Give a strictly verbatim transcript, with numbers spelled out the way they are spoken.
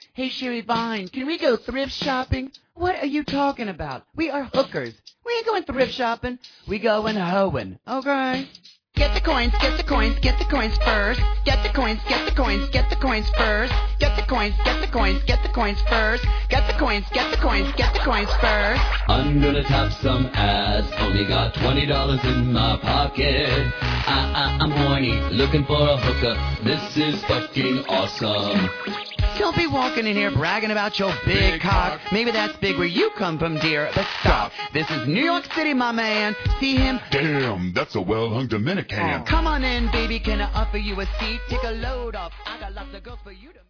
Hey, Sherry Vine, can we go thrift shopping? What are you talking about? We are hookers. We ain't going thrift shopping. We going hoeing, okay? Get the coins, get the coins, get the coins first. Get the coins, get the coins, get the coins first. Get the coins, get the coins, get the coins first. Get the coins, get the coins, get the coins first. I'm gonna tap some ass. Only got twenty dollars in my pocket. I, I, I'm horny, looking for a hooker. This is fucking awesome. Don't be walking in here bragging about your big, big cock. cock. Maybe that's big where you come from, dear. But stop. This is New York City, my man. See him? Damn, that's a well-hung Dominican. Oh. Come on in, baby. Can I offer you a seat? Take a load off. I got lots of girls for you to...